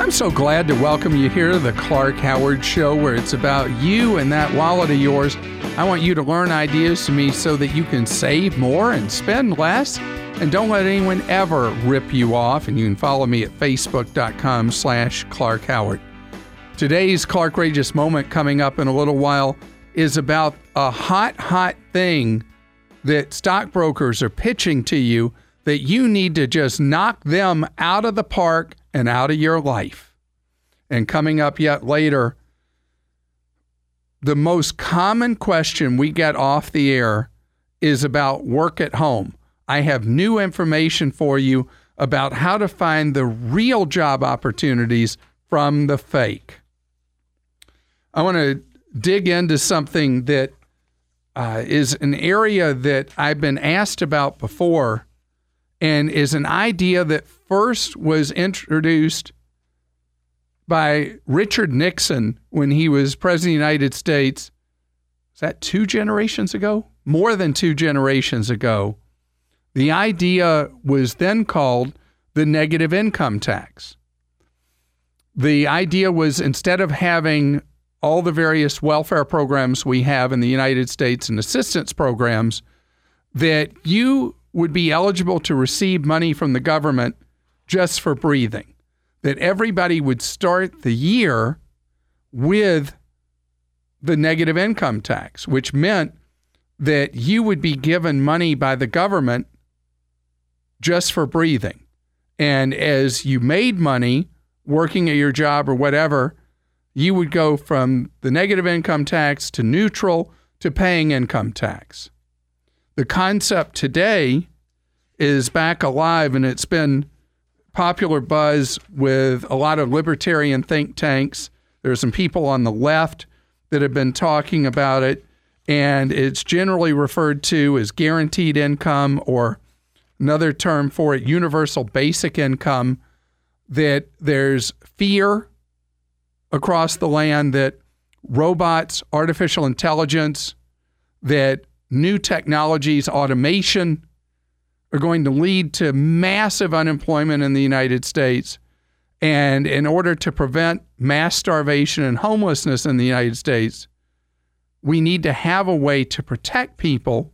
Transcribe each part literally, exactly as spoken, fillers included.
I'm so glad to welcome you here to the Clark Howard Show, where it's about you and that wallet of yours. I want you to learn ideas from me so that you can save more and spend less. And don't let anyone ever rip you off. And you can follow me at facebook.com slash Clark Howard. Today's Clarkrageous moment coming up in a little while is about a hot, hot thing that stockbrokers are pitching to you that you need to just knock them out of the park and out of your life. And coming up yet later, the most common question we get off the air is about work at home. I have new information for you about how to find the real job opportunities from the fake. I want to dig into something that uh, is an area that I've been asked about before, and is an idea that first was introduced by Richard Nixon when he was President of the United States. Is that two generations ago? More than two generations ago. The idea was then called the negative income tax. The idea was, instead of having all the various welfare programs we have in the United States and assistance programs, that you would be eligible to receive money from the government just for breathing. That everybody would start the year with the negative income tax, which meant that you would be given money by the government just for breathing. And as you made money working at your job or whatever, you would go from the negative income tax to neutral to paying income tax. The concept today is back alive, and it's been popular buzz with a lot of libertarian think tanks. There are some people on the left that have been talking about it, and it's generally referred to as guaranteed income, or another term for it, universal basic income, that there's fear across the land that robots, artificial intelligence, that new technologies, automation, are going to lead to massive unemployment in the United States. And in order to prevent mass starvation and homelessness in the United States, we need to have a way to protect people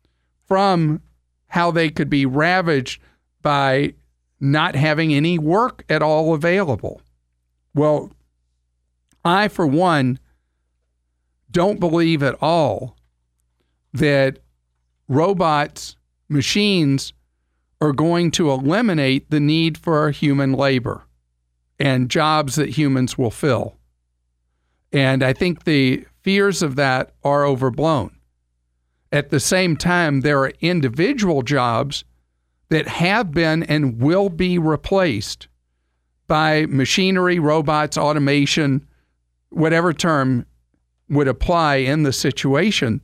from how they could be ravaged by not having any work at all available. Well, I, for one, don't believe at all that robots, machines, are going to eliminate the need for human labor and jobs that humans will fill. And I think the fears of that are overblown. At the same time, there are individual jobs that have been and will be replaced by machinery, robots, automation, whatever term would apply in the situation.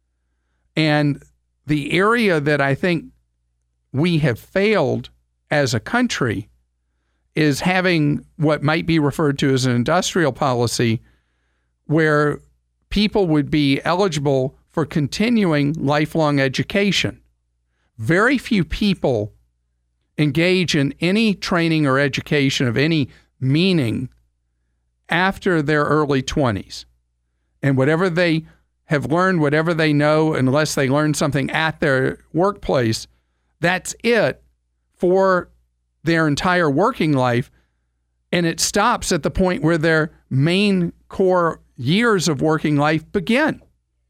And the area that I think we have failed as a country is having what might be referred to as an industrial policy, where people would be eligible for continuing lifelong education. Very few people engage in any training or education of any meaning after their early twenties. And whatever they have learned, whatever they know, unless they learn something at their workplace, that's it for their entire working life. And it stops at the point where their main core years of working life begin.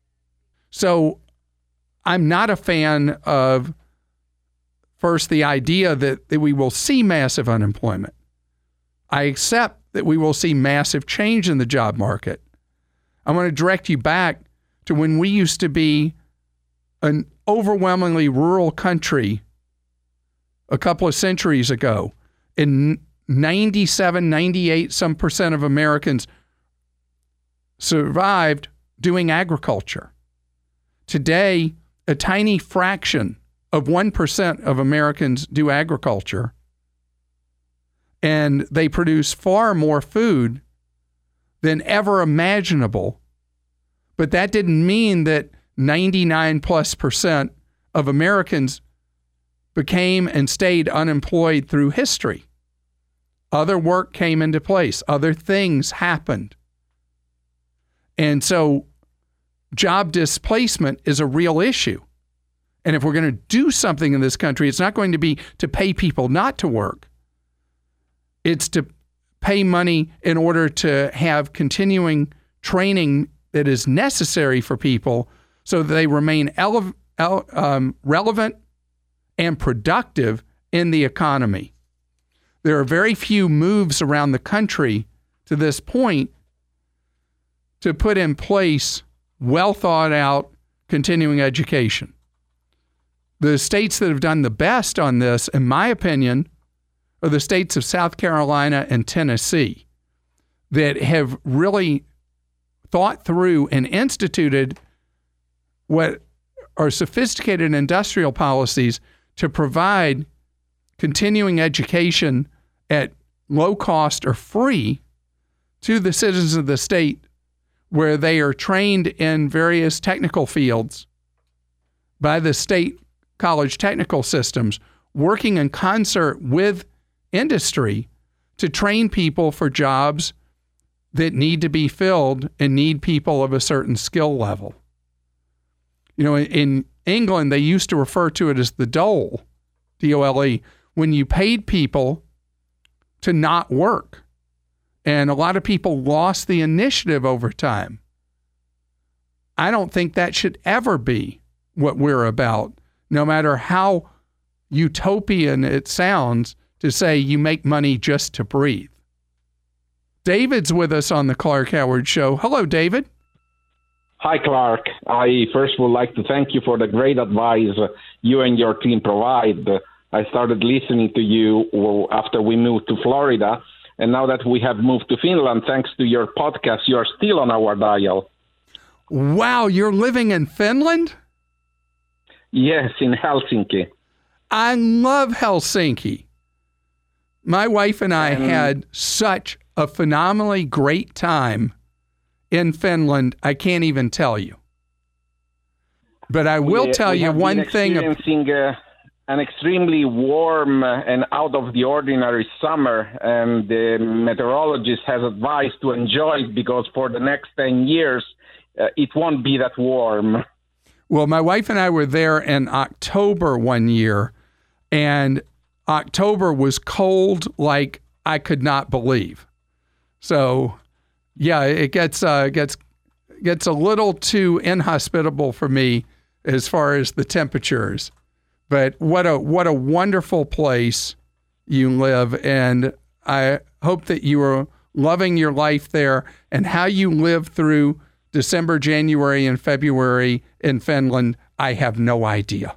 So I'm not a fan of, first, the idea that, that we will see massive unemployment. I accept that we will see massive change in the job market. I want to direct you back to when we used to be an overwhelmingly rural country a couple of centuries ago. In ninety-seven, ninety-eight, some percent of Americans survived doing agriculture. Today, a tiny fraction of one percent of Americans do agriculture, and they produce far more food than ever imaginable. But that didn't mean that ninety-nine plus percent of Americans became and stayed unemployed through history. Other work came into place. Other things happened. And so job displacement is a real issue. And if we're going to do something in this country, it's not going to be to pay people not to work. It's to pay money in order to have continuing training that is necessary for people so that they remain ele- ele- um, relevant and productive in the economy. There are very few moves around the country to this point to put in place well thought out continuing education. The states that have done the best on this, in my opinion, are the states of South Carolina and Tennessee that have really thought through and instituted what are sophisticated industrial policies to provide continuing education at low cost or free to the citizens of the state, where they are trained in various technical fields by the state college technical systems, working in concert with industry to train people for jobs that need to be filled and need people of a certain skill level. You know, in England, they used to refer to it as the dole, D O L E, when you paid people to not work. And a lot of people lost the initiative over time. I don't think that should ever be what we're about, no matter how utopian it sounds to say you make money just to breathe. David's with us on the Clark Howard Show. Hello, David. Hi, Clark. I first would like to thank you for the great advice you and your team provide. I started listening to you after we moved to Florida, and now that we have moved to Finland, thanks to your podcast, you are still on our dial. Wow, you're living in Finland? Yes, in Helsinki. I love Helsinki. My wife and I and had such a phenomenally great time in Finland. I can't even tell you. But I will we, tell we you one thing. Experiencing uh, an extremely warm and out of the ordinary summer, and the meteorologist has advised to enjoy it because for the next ten years, uh, it won't be that warm. Well, my wife and I were there in October one year, and October was cold like I could not believe. So, yeah, it gets uh, gets gets a little too inhospitable for me as far as the temperatures. But what a what a wonderful place you live, and I hope that you are loving your life there. And how you live through December, January, and February in Finland, I have no idea.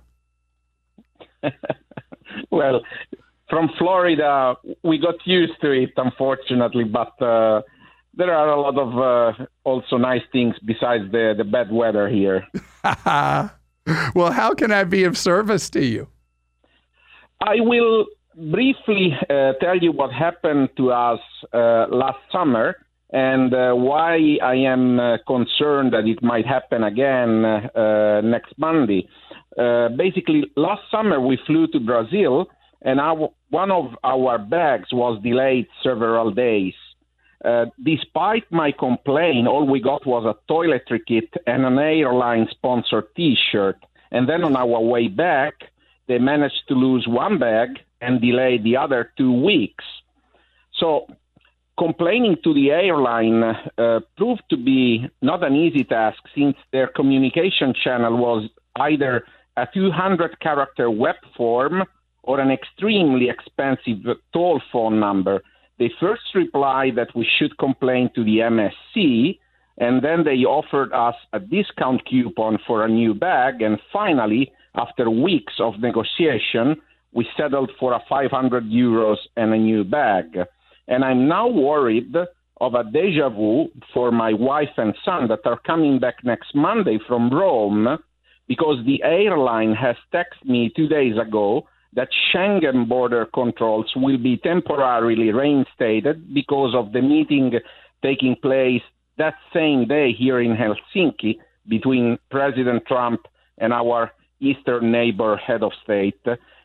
Well, from Florida, we got used to it, unfortunately, but uh, there are a lot of uh, also nice things besides the, the bad weather here. Well, how can I be of service to you? I will briefly uh, tell you what happened to us uh, last summer and uh, why I am uh, concerned that it might happen again uh, next Monday. Uh, basically, last summer we flew to Brazil, and our, one of our bags was delayed several days. Uh, despite my complaint, all we got was a toiletry kit and an airline-sponsored T-shirt. And then on our way back, they managed to lose one bag and delay the other two weeks. So complaining to the airline uh, proved to be not an easy task, since their communication channel was either a two hundred character web form or an extremely expensive toll phone number. They first replied that we should complain to the M S C, and then they offered us a discount coupon for a new bag, and finally, after weeks of negotiation, we settled for a five hundred euros and a new bag. And I'm now worried of a deja vu for my wife and son that are coming back next Monday from Rome, because the airline has texted me two days ago that Schengen border controls will be temporarily reinstated because of the meeting taking place that same day here in Helsinki between President Trump and our eastern neighbor head of state.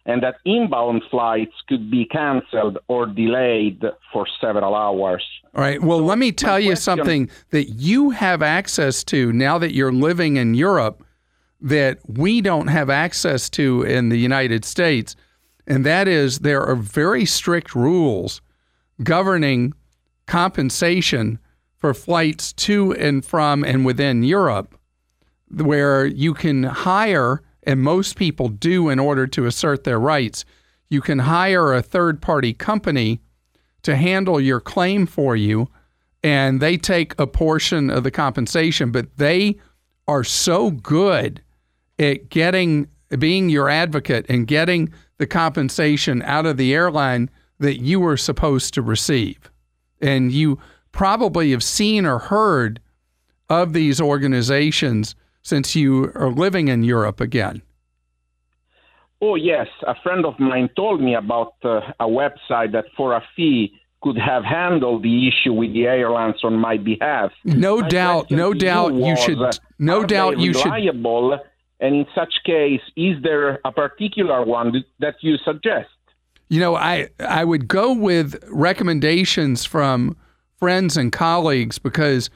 and that inbound flights could be canceled or delayed for several hours. All right. Well, so let me tell you question, something that you have access to now that you're living in Europe that we don't have access to in the United States, and that is there are very strict rules governing compensation for flights to and from and within Europe, where you can hire, and most people do in order to assert their rights, you can hire a third-party company to handle your claim for you, and they take a portion of the compensation, but they are so good at getting, being your advocate and getting the compensation out of the airline that you were supposed to receive. And you probably have seen or heard of these organizations since you are living in Europe again. Oh, yes. A friend of mine told me about uh, a website that for a fee could have handled the issue with the airlines on my behalf. No my doubt, no doubt you, you should, uh, no doubt you reliable? should. And in such case, is there a particular one that you suggest? You know, I, I would go with recommendations from friends and colleagues because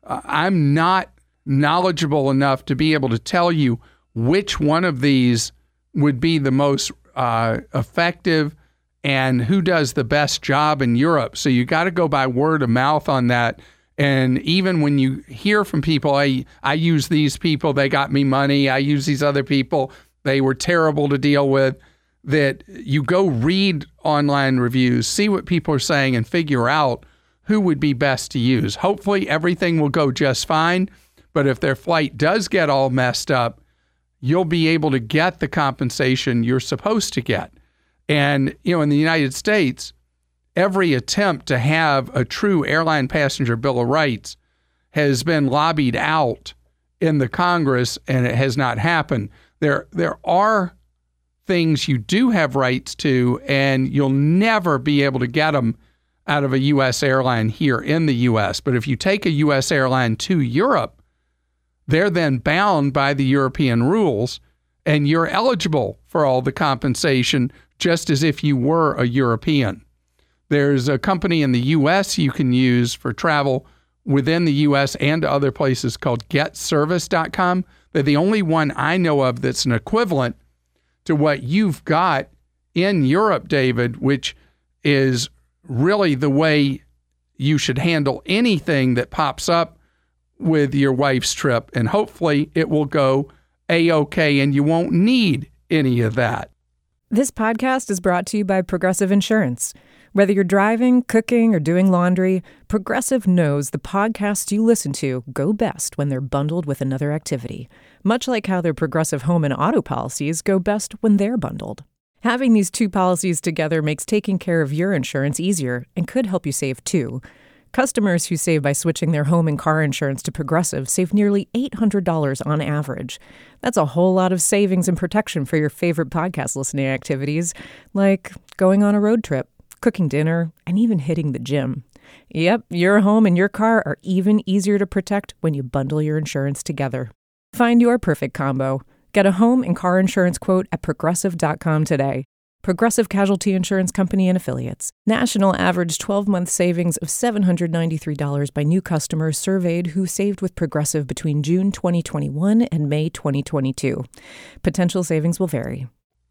I'm not knowledgeable enough to be able to tell you which one of these would be the most uh, effective and who does the best job in Europe. So you got to go by word of mouth on that. And even when you hear from people, I, I use these people, they got me money. I use these other people, they were terrible to deal with. That you go read online reviews, see what people are saying, and figure out who would be best to use. Hopefully everything will go just fine, but if their flight does get all messed up, you'll be able to get the compensation you're supposed to get. And, you know, in the United States, every attempt to have a true airline passenger bill of rights has been lobbied out in the Congress, and it has not happened. There, there are things you do have rights to, and you'll never be able to get them out of a U S airline here in the U S. But if you take a U S airline to Europe, they're then bound by the European rules, and you're eligible for all the compensation just as if you were a European. There's a company in the U S you can use for travel within the U S and to other places called get service dot com. They're the only one I know of that's an equivalent to what you've got in Europe, David, which is really the way you should handle anything that pops up with your wife's trip. And hopefully it will go A-okay and you won't need any of that. This podcast is brought to you by Progressive Insurance. Whether you're driving, cooking, or doing laundry, Progressive knows the podcasts you listen to go best when they're bundled with another activity, much like how their Progressive home and auto policies go best when they're bundled. Having these two policies together makes taking care of your insurance easier and could help you save too. Customers who save by switching their home and car insurance to Progressive save nearly eight hundred dollars on average. That's a whole lot of savings and protection for your favorite podcast listening activities, like going on a road trip, cooking dinner, and even hitting the gym. Yep, your home and your car are even easier to protect when you bundle your insurance together. Find your perfect combo. Get a home and car insurance quote at progressive dot com today. Progressive Casualty Insurance Company and Affiliates. National average twelve-month savings of seven hundred ninety-three dollars by new customers surveyed who saved with Progressive between June twenty twenty-one and May twenty twenty-two. Potential savings will vary.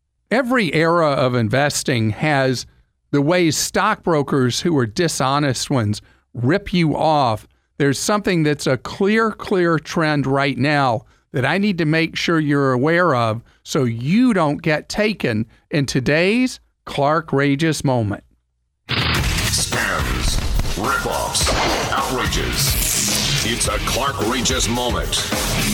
Every era of investing has the ways stockbrokers who are dishonest ones rip you off. There's something that's a clear, clear trend right now that I need to make sure you're aware of so you don't get taken in today's Clark Rageous moment. Scams, ripoffs, outrages. It's a Clark Rageous moment.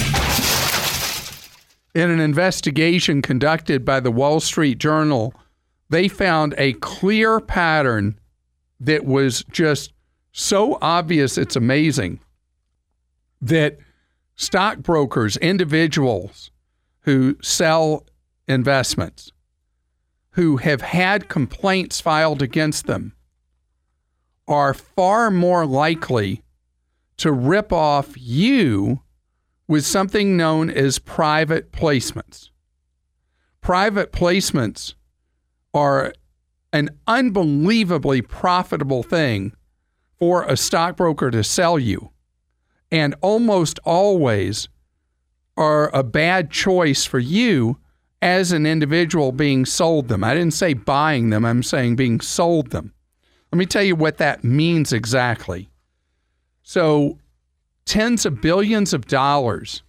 In an investigation conducted by the Wall Street Journal, they found a clear pattern that was just so obvious it's amazing, that stockbrokers, individuals who sell investments, who have had complaints filed against them, are far more likely to rip off you with something known as private placements. Private placements are an unbelievably profitable thing for a stockbroker to sell you, and almost always are a bad choice for you as an individual being sold them. I didn't say buying them, I'm saying being sold them. Let me tell you what that means exactly. So tens of billions of dollars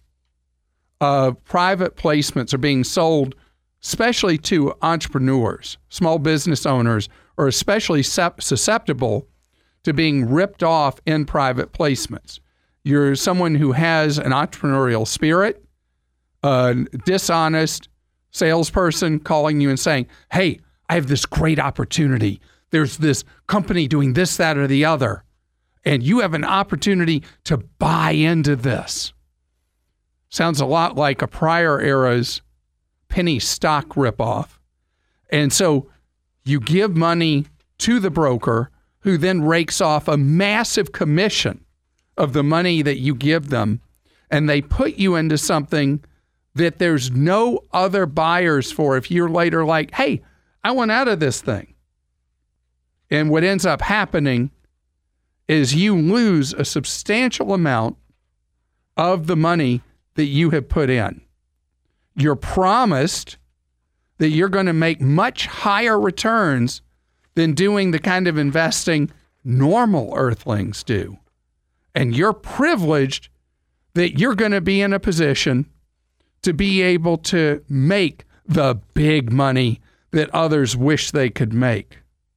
of private placements are being sold, especially to entrepreneurs, small business owners, are especially susceptible to being ripped off in private placements. You're someone who has an entrepreneurial spirit, a dishonest salesperson calling you and saying, hey, I have this great opportunity. There's this company doing this, that, or the other, and you have an opportunity to buy into this. Sounds a lot like a prior era's penny stock ripoff. And so you give money to the broker, who then rakes off a massive commission of the money that you give them, and they put you into something that there's no other buyers for if you're later like, hey, I want out of this thing. And what ends up happening is you lose a substantial amount of the money that you have put in. You're promised that you're going to make much higher returns than doing the kind of investing normal earthlings do. And you're privileged that you're going to be in a position to be able to make the big money that others wish they could make.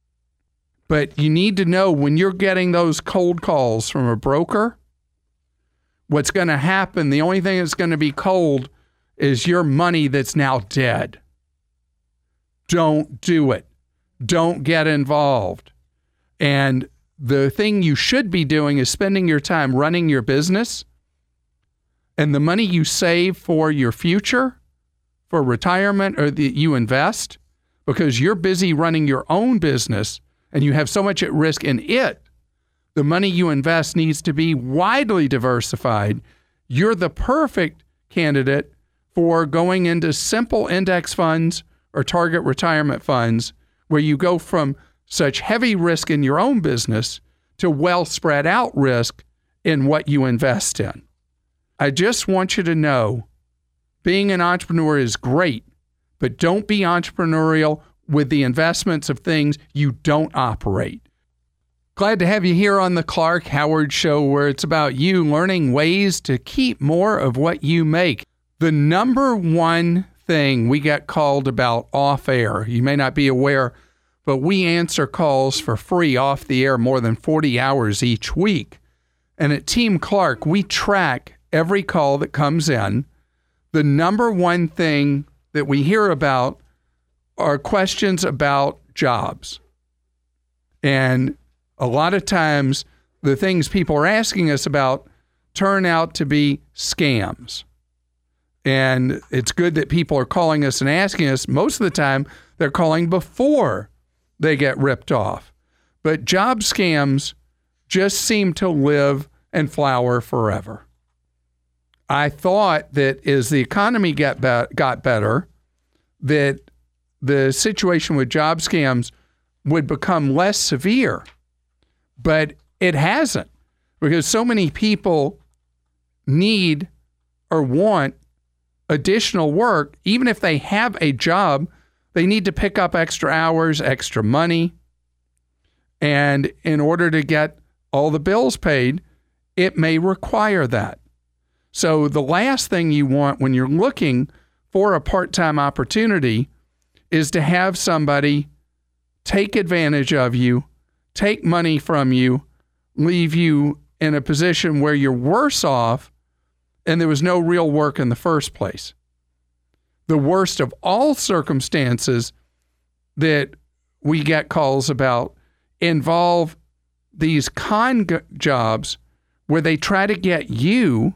But you need to know when you're getting those cold calls from a broker, what's going to happen, the only thing that's going to be cold is your money that's now dead. Don't do it. Don't get involved. And the thing you should be doing is spending your time running your business, and the money you save for your future, for retirement, or that you invest, because you're busy running your own business and you have so much at risk in it, the money you invest needs to be widely diversified. You're the perfect candidate for going into simple index funds or target retirement funds, where you go from such heavy risk in your own business to well spread out risk in what you invest in. I just want you to know, being an entrepreneur is great, but don't be entrepreneurial with the investments of things you don't operate. Glad to have you here on the Clark Howard Show, where it's about you learning ways to keep more of what you make. The number one thing we get called about off air, you may not be aware, but we answer calls for free off the air more than forty hours each week. And at Team Clark, we track every call that comes in. The number one thing that we hear about are questions about jobs. And a lot of times, the things people are asking us about turn out to be scams. And it's good that people are calling us and asking us. Most of the time, they're calling before they get ripped off. But job scams just seem to live and flower forever. I thought that as the economy got, be- got better, that the situation with job scams would become less severe. But it hasn't, because so many people need or want additional work. Even if they have a job, they need to pick up extra hours, extra money. And in order to get all the bills paid, it may require that. So the last thing you want when you're looking for a part-time opportunity is to have somebody take advantage of you, take money from you, leave you in a position where you're worse off and there was no real work in the first place. The worst of all circumstances that we get calls about involve these con jobs where they try to get you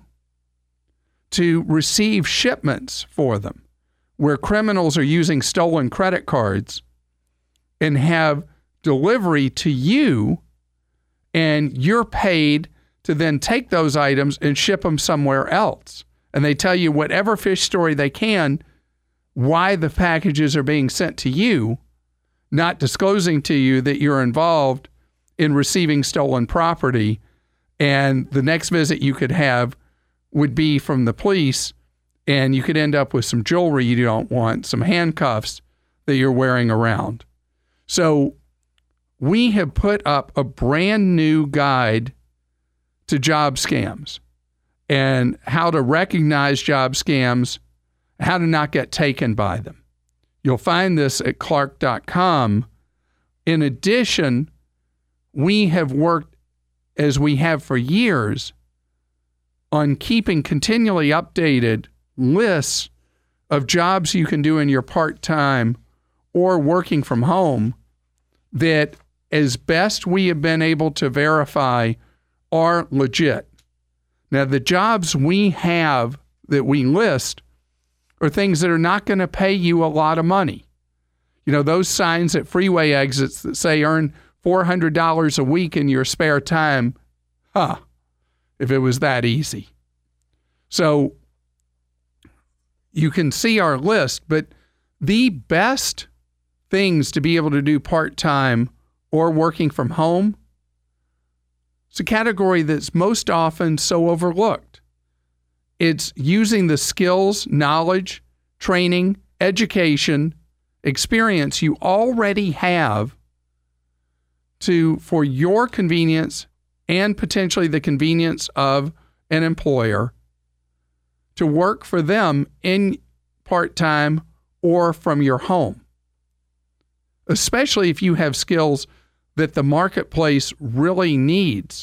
to receive shipments for them, where criminals are using stolen credit cards and have delivery to you, and you're paid to then take those items and ship them somewhere else. And they tell you whatever fish story they can why the packages are being sent to you, not disclosing to you that you're involved in receiving stolen property. And the next visit you could have would be from the police, and you could end up with some jewelry you don't want, some handcuffs that you're wearing around. So we have put up a brand new guide to job scams and how to recognize job scams, how to not get taken by them. You'll find this at clark dot com. In addition, we have worked, as we have for years, on keeping continually updated lists of jobs you can do in your part-time or working from home that, as best we have been able to verify, are legit. Now, the jobs we have that we list are things that are not going to pay you a lot of money. You know, those signs at freeway exits that say earn four hundred dollars a week in your spare time, huh, if it was that easy. So you can see our list, but the best things to be able to do part-time or working from home, it's a category that's most often so overlooked. It's using the skills, knowledge, training, education, experience you already have to, for your convenience and potentially the convenience of an employer, to work for them in part-time or from your home, especially if you have skills that the marketplace really needs.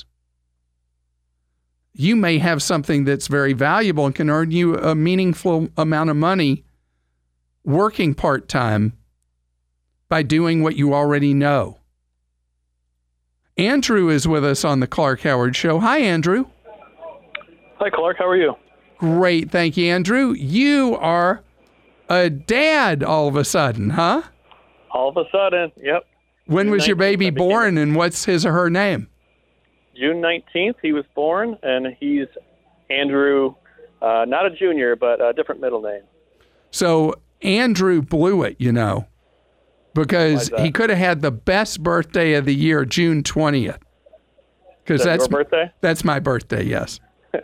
You may have something that's very valuable and can earn you a meaningful amount of money working part-time by doing what you already know. Andrew is with us on the Clark Howard Show. Hi, Andrew. Hi, Clark. How are you? Great. Thank you, Andrew. You are a dad all of a sudden, huh? All of a sudden, yep. When June was your baby nineteenth, I born, and what's his or her name? June nineteenth, he was born, and he's Andrew, uh, not a junior, but a different middle name. So Andrew blew it, you know, because he could have had the best birthday of the year, June twentieth. Because that's your birthday? That's my birthday, yes.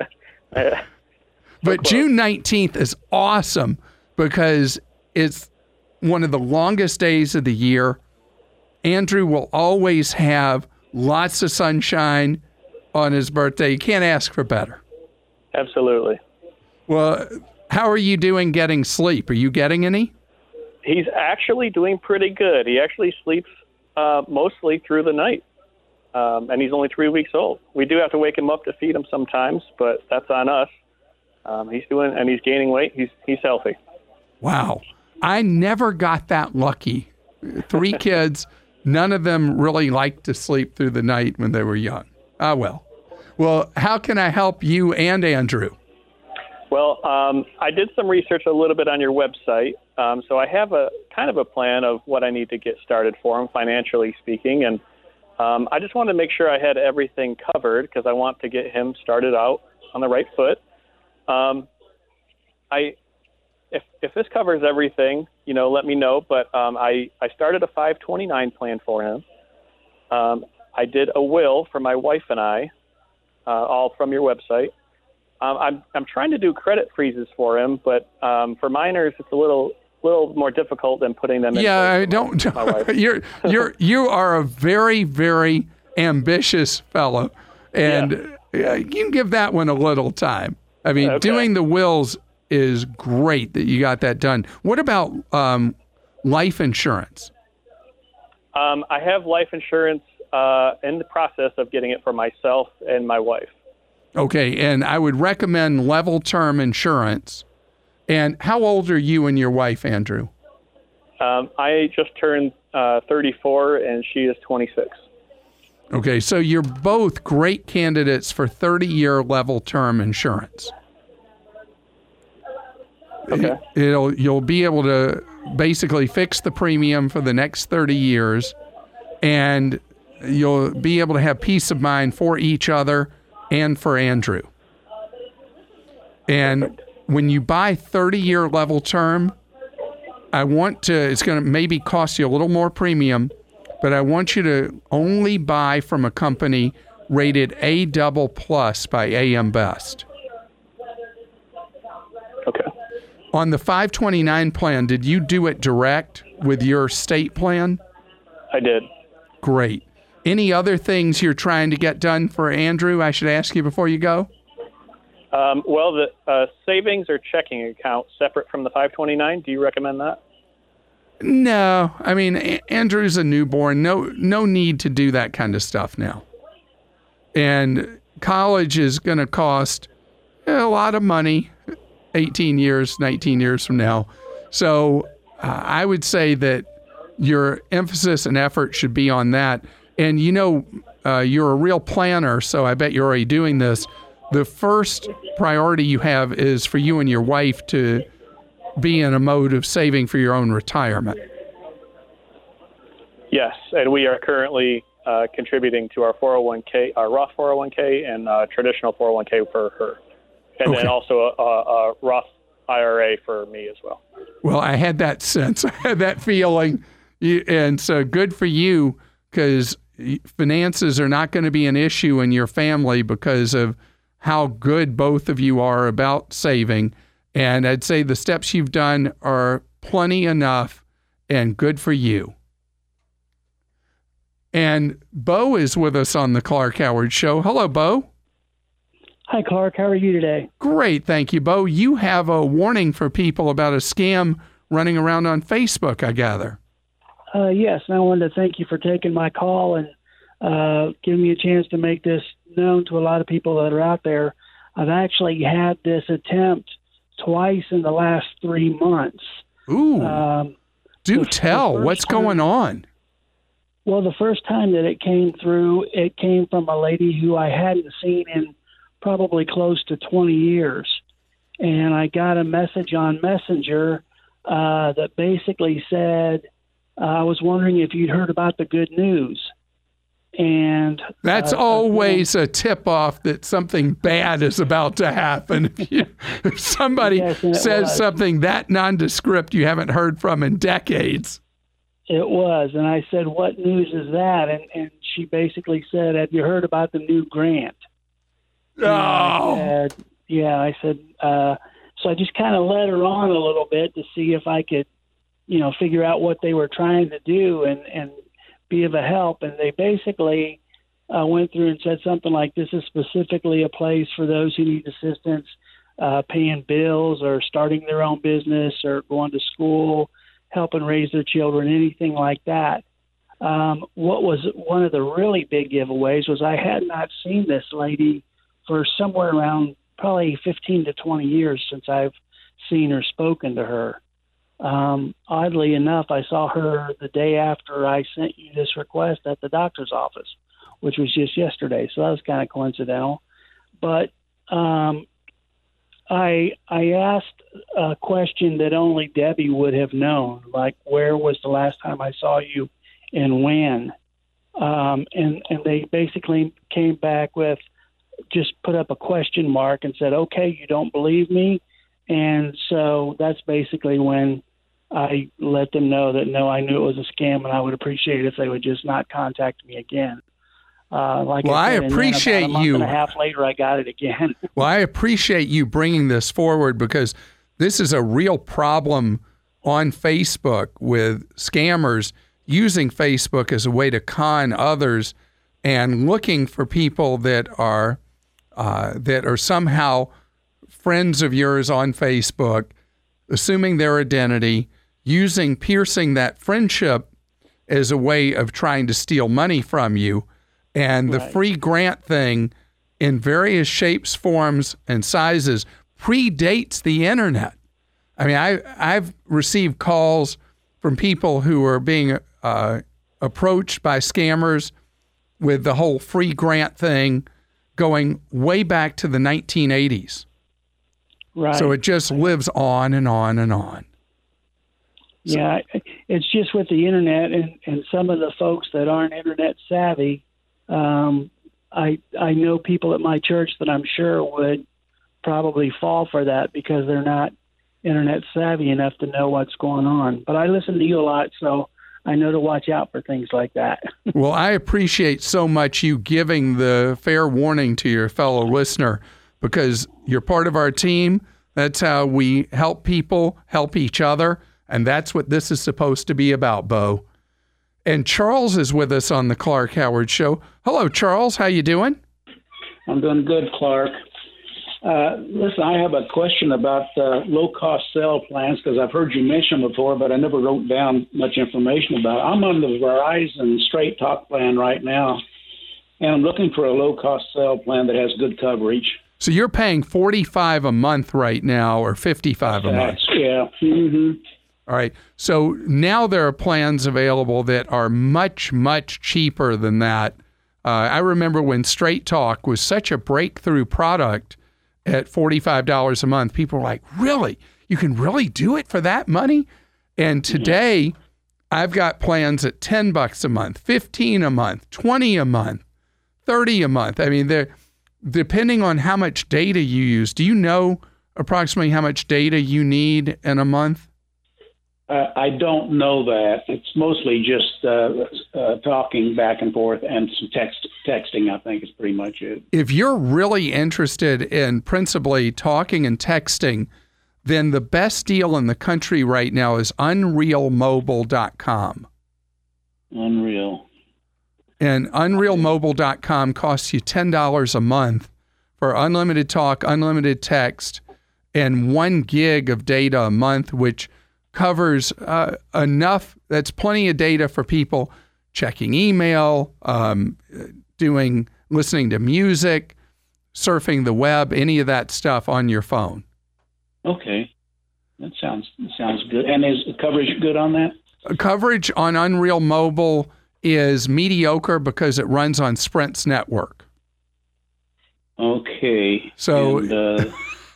But June nineteenth is awesome because it's one of the longest days of the year. Andrew will always have lots of sunshine on his birthday. You can't ask for better. Absolutely. Well, how are you doing getting sleep? Are you getting any? He's actually doing pretty good. He actually sleeps uh, mostly through the night, um, and he's only three weeks old. We do have to wake him up to feed him sometimes, but that's on us. Um, he's doing, and he's gaining weight. He's he's healthy. Wow. I never got that lucky. Three kids, none of them really liked to sleep through the night when they were young. Ah, well. Well, how can I help you and Andrew? Well, um, I did some research a little bit on your website. Um, so I have a kind of a plan of what I need to get started for him, financially speaking. And um, I just wanted to make sure I had everything covered because I want to get him started out on the right foot. Um, I, if if this covers everything, you know, let me know. But um, I, I started a five twenty-nine plan for him. Um, I did a will for my wife and I, uh, all from your website. Um, I'm I'm trying to do credit freezes for him, but um, for minors, it's a little little more difficult than putting them in. Yeah, I don't. you're you're you are a very very ambitious fellow, and yeah. you can give that one a little time. I mean, okay. Doing the wills is great that you got that done. What about um, life insurance? Um, I have life insurance uh, in the process of getting it for myself and my wife. Okay, and I would recommend level term insurance. And how old are you and your wife, Andrew? Um, I just turned uh, thirty-four, and she is twenty-six. Okay, so you're both great candidates for thirty-year level term insurance. Okay. It'll you'll be able to basically fix the premium for the next thirty years, and you'll be able to have peace of mind for each other and for Andrew. And when you buy thirty-year level term, I want to, it's going to maybe cost you a little more premium, but I want you to only buy from a company rated A double plus by A M Best. Okay. On the five twenty-nine plan, did you do it direct with your state plan? I did. Great. Any other things you're trying to get done for Andrew I should ask you before you go? Um, well, the uh, savings or checking account separate from the five twenty-nine, do you recommend that? No. I mean, A- Andrew's a newborn. No, no need to do that kind of stuff now. And college is going to cost a lot of money eighteen years, nineteen years from now. So uh, I would say that your emphasis and effort should be on that. And, you know, uh, you're a real planner, so I bet you're already doing this. The first priority you have is for you and your wife to be in a mode of saving for your own retirement. Yes, and we are currently uh, contributing to our four oh one k, our Roth four oh one k, and uh, traditional four oh one k for her, and Okay. then also a, a, a Roth I R A for me as well. Well, I had that sense. I had that feeling. You- And so good for you, because finances are not going to be an issue in your family because of how good both of you are about saving. And I'd say the steps you've done are plenty enough and good for you. And Bo is with us on the Clark Howard Show. Hello, Bo. Hi, Clark. How are you today? Great, thank you, Bo. You have a warning for people about a scam running around on Facebook, I gather. Uh, yes, and I wanted to thank you for taking my call and uh, giving me a chance to make this known to a lot of people that are out there. I've actually had this attempt twice in the last three months. Ooh, Um, do the- tell. the first What's time- going on? Well, the first time that it came through, it came from a lady who I hadn't seen in probably close to twenty years. And I got a message on Messenger uh, that basically said, uh, I was wondering if you'd heard about the good news. And That's uh, always a tip-off that something bad is about to happen. If, you, if somebody Yes, and it says was. something that nondescript you haven't heard from in decades. It was. And I said, what news is that? And, and she basically said, have you heard about the new grant? And I Oh, said, yeah, I said, uh, so I just kind of led her on a little bit to see if I could, you know, figure out what they were trying to do and, and be of a help. And they basically uh, went through and said something like, this is specifically a place for those who need assistance uh, paying bills or starting their own business or going to school, helping raise their children, anything like that. Um, what was one of the really big giveaways was I had not seen this lady for somewhere around probably fifteen to twenty years since I've seen or spoken to her. Um, oddly enough, I saw her the day after I sent you this request at the doctor's office, which was just yesterday. So that was kind of coincidental. But um, I I asked a question that only Debbie would have known, like where was the last time I saw you and when? Um, and, and they basically came back with just put up a question mark and said, okay, you don't believe me? And so that's basically when I let them know that, no, I knew it was a scam and I would appreciate it if they would just not contact me again. Uh, like Well, I, I said, and then appreciate about a month you. and a half later, I got it again. well, I appreciate you bringing this forward because this is a real problem on Facebook with scammers using Facebook as a way to con others and looking for people that are uh, that are somehow friends of yours on Facebook, assuming their identity, using piercing that friendship as a way of trying to steal money from you. And the Right. free grant thing in various shapes, forms, and sizes predates the internet. I mean, I, I've received calls from people who are being uh, approached by scammers with the whole free grant thing going way back to the nineteen eighties. Right. So it just lives on and on and on. Yeah, it's just with the internet and, and some of the folks that aren't internet savvy. Um, I I know people at my church that I'm sure would probably fall for that because they're not internet savvy enough to know what's going on. But I listen to you a lot, so I know to watch out for things like that. Well, I appreciate so much you giving the fair warning to your fellow listener, because you're part of our team. That's how we help people, help each other, and that's what this is supposed to be about, Bo. And Charles is with us on the Clark Howard Show. Hello, Charles. How you doing? I'm doing good, Clark. Uh, listen, I have a question about uh, low-cost cell plans, because I've heard you mention them before, but I never wrote down much information about it. I'm on the Verizon Straight Talk plan right now, and I'm looking for a low-cost cell plan that has good coverage. So you're paying forty-five dollars a month right now, or fifty-five dollars a month? Yeah. Mm-hmm. All right. So now there are plans available that are much, much cheaper than that. Uh, I remember when Straight Talk was such a breakthrough product at forty-five dollars a month, people were like, really? You can really do it for that money? And today, mm-hmm. I've got plans at ten bucks a month, fifteen a month, twenty a month, thirty a month. I mean, they're, depending on how much data you use. Do you know approximately how much data you need in a month? Uh, I don't know that. It's mostly just uh, uh, talking back and forth and some text texting, I think, is pretty much it. If you're really interested in principally talking and texting, then the best deal in the country right now is unreal mobile dot com. Unreal. And unreal mobile dot com costs you ten dollars a month for unlimited talk, unlimited text, and one gig of data a month, which covers uh, enough. That's plenty of data for people checking email, um, doing, listening to music, surfing the web, any of that stuff on your phone. Okay, that sounds that sounds good. And is coverage good on that? Uh, coverage on Unreal Mobile is mediocre because it runs on Sprint's network. Okay. So. And, uh,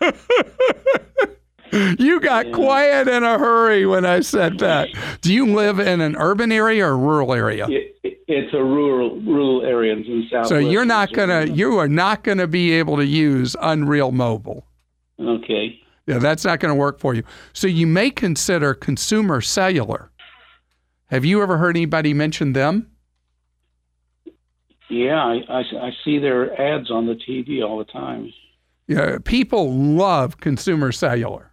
You got yeah. quiet in a hurry when I said that. Do you live in an urban area or a rural area? It, it, it's a rural rural area in South. So you're not gonna, you are not gonna be able to use Unreal Mobile. Okay. Yeah, that's not going to work for you. So you may consider Consumer Cellular. Have you ever heard anybody mention them? Yeah, I, I, I see their ads on the T V all the time. Yeah, people love Consumer Cellular.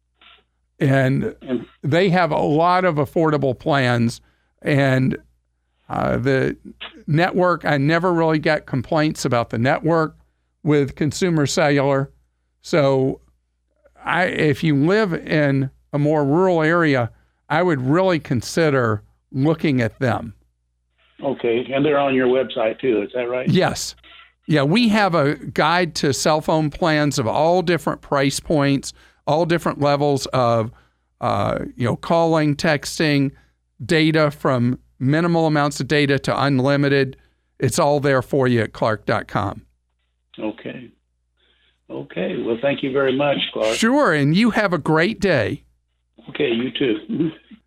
And they have a lot of affordable plans. And uh, the network, I never really got complaints about the network with Consumer Cellular. So I, if you live in a more rural area, I would really consider looking at them. Okay, and they're on your website too, is that right? Yes. Yeah, we have a guide to cell phone plans of all different price points, all different levels of, uh, you know, calling, texting, data from minimal amounts of data to unlimited. It's all there for you at clark dot com. Okay. Okay. Well, thank you very much, Clark. Sure, and you have a great day. Okay, you too.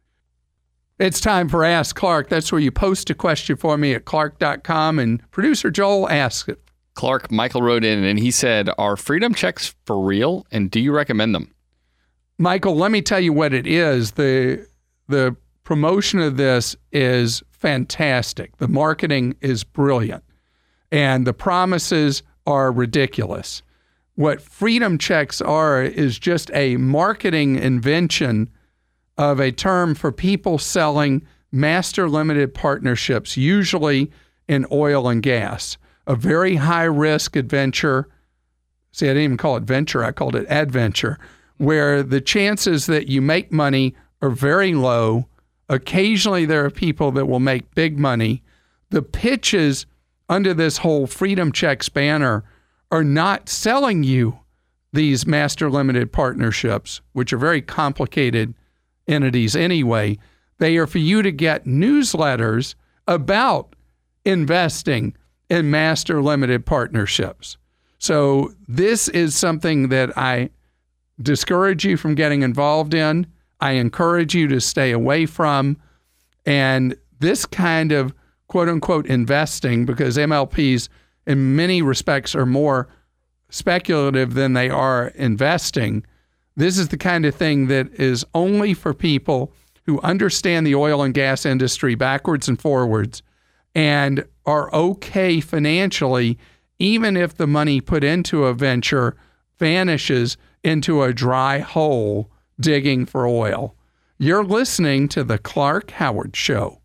It's time for Ask Clark. That's where you post a question for me at clark dot com, and producer Joel asks it. Clark, Michael wrote in and he said, are Freedom Checks for real, and do you recommend them? Michael, let me tell you what it is. The the promotion of this is fantastic. The marketing is brilliant, and the promises are ridiculous. What Freedom Checks are is just a marketing invention of a term for people selling master limited partnerships, usually in oil and gas. A very high-risk adventure. See, I didn't even call it venture. I called it adventure, where the chances that you make money are very low. Occasionally, there are people that will make big money. The pitches under this whole Freedom Checks banner are not selling you these master limited partnerships, which are very complicated entities anyway. They are for you to get newsletters about investing in master limited partnerships. So this is something that I discourage you from getting involved in. I encourage you to stay away from. And this kind of quote unquote investing, because M L Ps in many respects are more speculative than they are investing, This is the kind of thing that is only for people who understand the oil and gas industry backwards and forwards and are okay financially, even if the money put into a venture vanishes into a dry hole digging for oil. You're listening to The Clark Howard Show.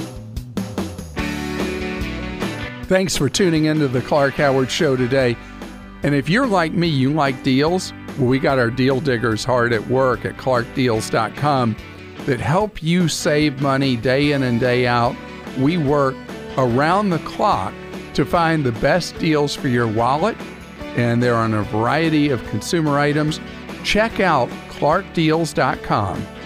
Thanks for tuning into The Clark Howard Show today. And if you're like me, you like deals, well, we got our deal diggers hard at work at clark deals dot com that help you save money day in and day out. We work around the clock to find the best deals for your wallet, and they're on a variety of consumer items. Check out clark deals dot com.